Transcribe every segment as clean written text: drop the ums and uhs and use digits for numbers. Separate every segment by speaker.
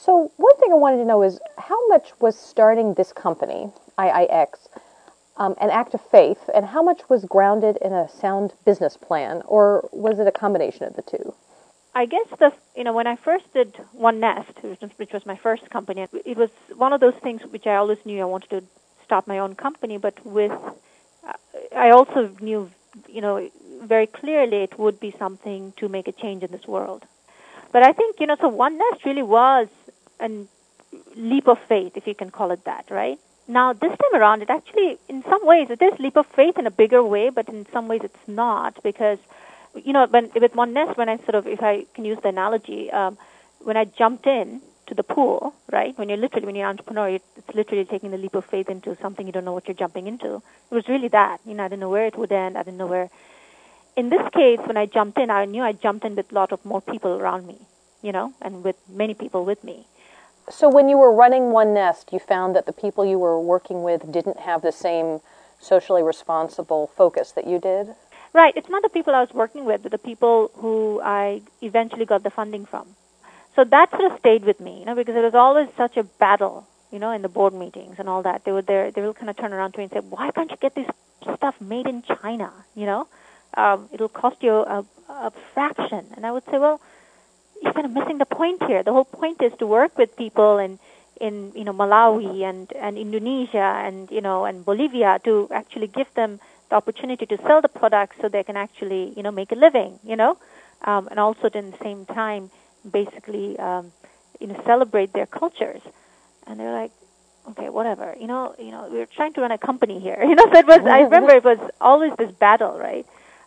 Speaker 1: So one thing I wanted to know is how much was starting this company, IIX, an act of faith, and how much was grounded in a sound business plan, or was it a combination of the two?
Speaker 2: I guess when I first did One Nest, which was my first company, it was one of those things which I always knew I wanted to start my own company, but I also knew, very clearly it would be something to make a change in this world. But I think, so One Nest really was a leap of faith, if you can call it that, right? Now, this time around, it actually, in some ways, it is leap of faith in a bigger way, but in some ways it's not, because with One Nest, if I can use the analogy, when I jumped in to the pool, right? When you're an entrepreneur, it's literally taking the leap of faith into something you don't know what you're jumping into. It was really that. I didn't know where it would end. I didn't know where. In this case, when I jumped in, I knew I jumped in with a lot of more people around me, and with many people with me.
Speaker 1: So when you were running One Nest, you found that the people you were working with didn't have the same socially responsible focus that you did?
Speaker 2: Right. It's not the people I was working with, but the people who I eventually got the funding from. So that sort of stayed with me, because it was always such a battle, in the board meetings and all that. They will kind of turn around to me and say, why can't you get this stuff made in China, it'll cost you a fraction. And I would say, well, you're kind of missing the point here. The whole point is to work with people in Malawi and Indonesia and Bolivia to actually give them the opportunity to sell the products so they can actually, make a living, and also at the same time, basically, celebrate their cultures. And they're like, okay, whatever, we're trying to run a company here, so it was, I remember it was always this battle, right?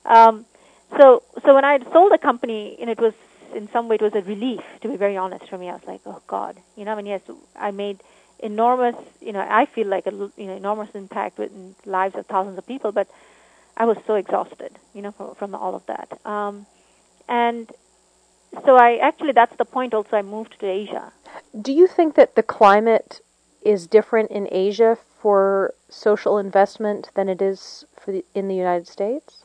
Speaker 2: So when I sold the company, and it was, in some way, it was a relief, to be very honest, for me. I was like, oh God, yes, I made enormous, I feel like enormous impact in lives of thousands of people, but I was so exhausted, from all of that. And so that's the point also I moved to Asia.
Speaker 1: Do you think that the climate is different in Asia for social investment than it is in the United States?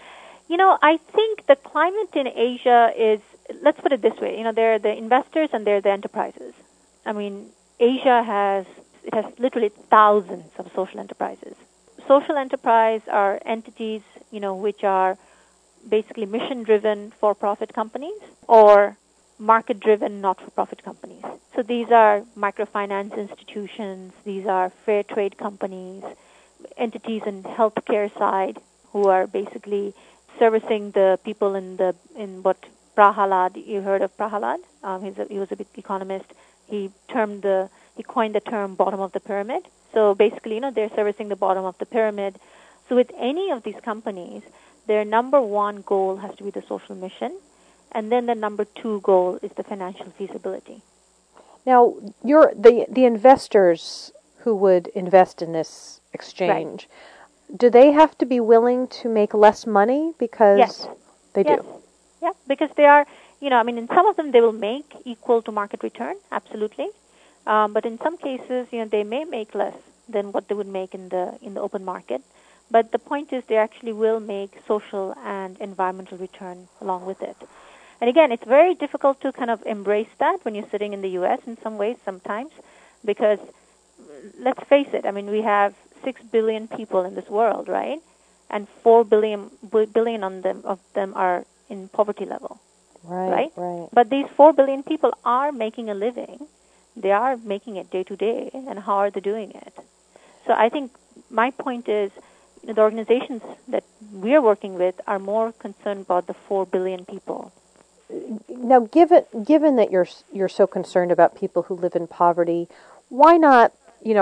Speaker 2: I think the climate in Asia is, let's put it this way, there are the investors and there are the enterprises. I mean, Asia has literally thousands of social enterprises. Social enterprise are entities, which are basically mission-driven for-profit companies or market-driven not-for-profit companies. So these are microfinance institutions, these are fair trade companies, entities in healthcare side who are basically servicing the people in what Prahalad, you heard of Prahalad? He was a big economist. He coined the term bottom of the pyramid. So basically, they're servicing the bottom of the pyramid. So with any of these companies, their number one goal has to be the social mission, and then the number two goal is the financial feasibility.
Speaker 1: Now, the investors who would invest in this exchange, right, do they have to be willing to make less money because
Speaker 2: yes.
Speaker 1: They
Speaker 2: yes.
Speaker 1: do?
Speaker 2: Yeah, because they are, in some of them they will make equal to market return, absolutely. But in some cases, they may make less than what they would make in the open market. But the point is they actually will make social and environmental return along with it. And again, it's very difficult to kind of embrace that when you're sitting in the U.S. in some ways sometimes, because let's face it, we have 6 billion people in this world, right? And 4 billion of them are in poverty level, right? But these 4 billion people are making a living. They are making it day to day, and how are they doing it? So I think my point is, the organizations that we're working with are more concerned about the 4 billion people.
Speaker 1: Now, given that you're so concerned about people who live in poverty, why not,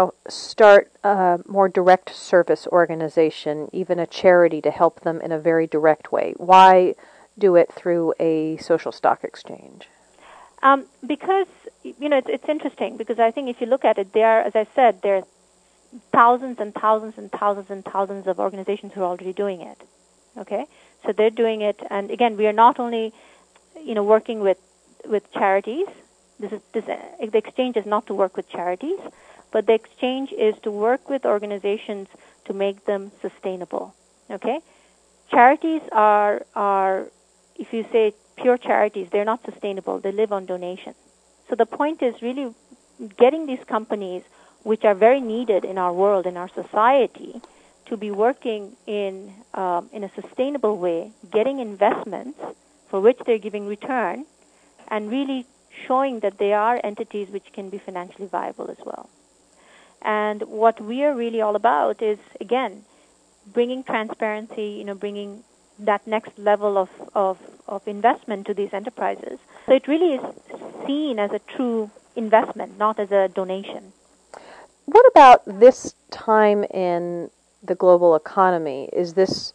Speaker 1: start a more direct service organization, even a charity, to help them in a very direct way? Why do it through a social stock exchange?
Speaker 2: Because, it's interesting, because I think if you look at it, as I said, there are thousands and thousands and thousands and thousands of organizations who are already doing it. Okay? So they're doing it, and again, we are not only, working with charities. The exchange is not to work with charities, but the exchange is to work with organizations to make them sustainable. Okay? Charities are if you say pure charities, they're not sustainable. They live on donation. So the point is really getting these companies, which are very needed in our world, in our society, to be working in a sustainable way, getting investments for which they're giving return, and really showing that they are entities which can be financially viable as well. And what we are really all about is, again, bringing transparency, bringing that next level of investment to these enterprises. So it really is seen as a true investment, not as a donation.
Speaker 1: What about this time in the global economy? Is this,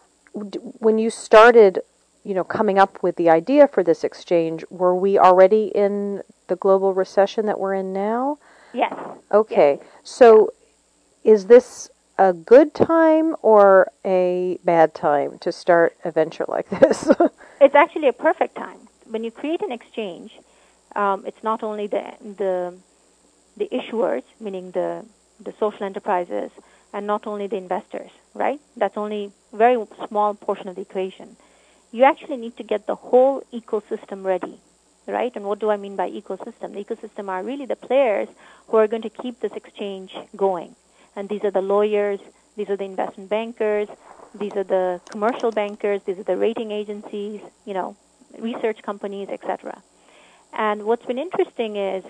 Speaker 1: when you started, coming up with the idea for this exchange, were we already in the global recession that we're in now?
Speaker 2: Yes.
Speaker 1: Okay.
Speaker 2: Yes.
Speaker 1: So is this a good time or a bad time to start a venture like this?
Speaker 2: It's actually a perfect time. When you create an exchange, it's not only the issuers, meaning the social enterprises, and not only the investors, right? That's only a very small portion of the equation. You actually need to get the whole ecosystem ready, right? And what do I mean by ecosystem? The ecosystem are really the players who are going to keep this exchange going. And these are the lawyers, these are the investment bankers, these are the commercial bankers, these are the rating agencies, research companies, etc. And what's been interesting is,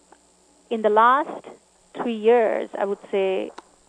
Speaker 2: in the last 3 years, I would say,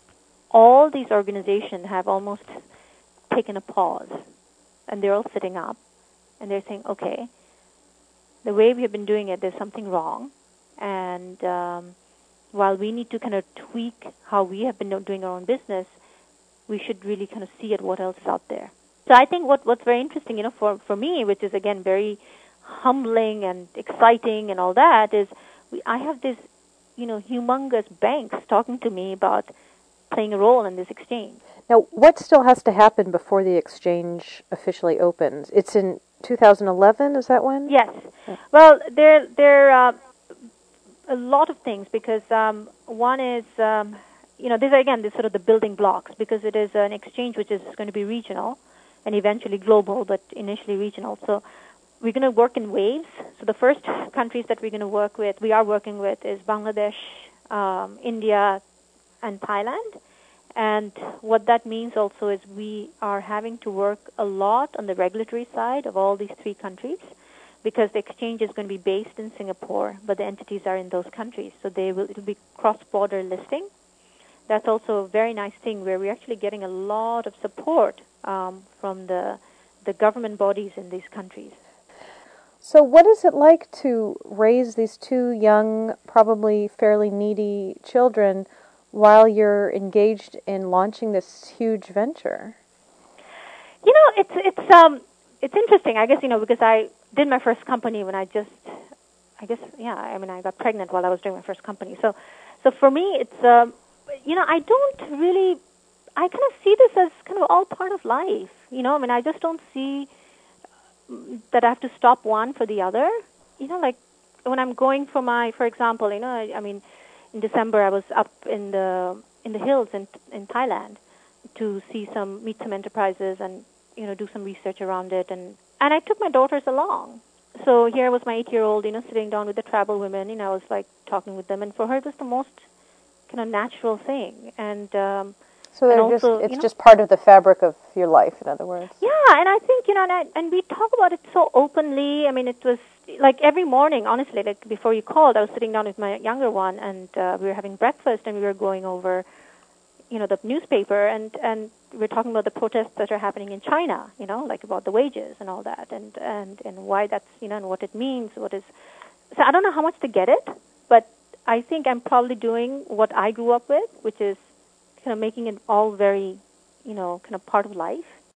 Speaker 2: all these organizations have almost taken a pause, and they're all sitting up, and they're saying, okay, the way we have been doing it, there's something wrong, and while we need to kind of tweak how we have been doing our own business, we should really kind of see at what else is out there. So I think what's very interesting, for me, which is, again, very humbling and exciting and all that, is I have this, humongous banks talking to me about playing a role in this exchange.
Speaker 1: Now, what still has to happen before the exchange officially opens? It's in 2011, is that when?
Speaker 2: Yes. Yeah. Well, there are a lot of things, because one is, these are, again, sort of the building blocks, because it is an exchange which is going to be regional and eventually global, but initially regional. So we're going to work in waves. So the first countries that we are working with is Bangladesh, India, and Thailand. And what that means also is we are having to work a lot on the regulatory side of all these 3 countries, because the exchange is going to be based in Singapore, but the entities are in those countries. So it'll be cross-border listing. That's also a very nice thing, where we're actually getting a lot of support from the government bodies in these countries.
Speaker 1: So what is it like to raise these 2 young, probably fairly needy children while you're engaged in launching this huge venture?
Speaker 2: It's interesting, I guess, because I did my first company when I got pregnant while I was doing my first company. So for me, it's, I kind of see this as kind of all part of life. I just don't see that I have to stop one for the other. Like when I'm going for example, in December I was up in the hills in Thailand to meet some enterprises and do some research around it, and I took my daughters along. So here was my 8-year-old, sitting down with the tribal women. I was like talking with them, and for her it was the most kind of natural thing. And
Speaker 1: so it's just part of the fabric of your life, in other words.
Speaker 2: Yeah, and I think and we talk about it so openly. It was like every morning, honestly, like before you called, I was sitting down with my younger one, and we were having breakfast, and we were going over, the newspaper, and we were talking about the protests that are happening in China, like about the wages and all that, and why that's, and what it means, So I don't know how much to get it, but I think I'm probably doing what I grew up with, which is kind of making it all very, kind of part of life.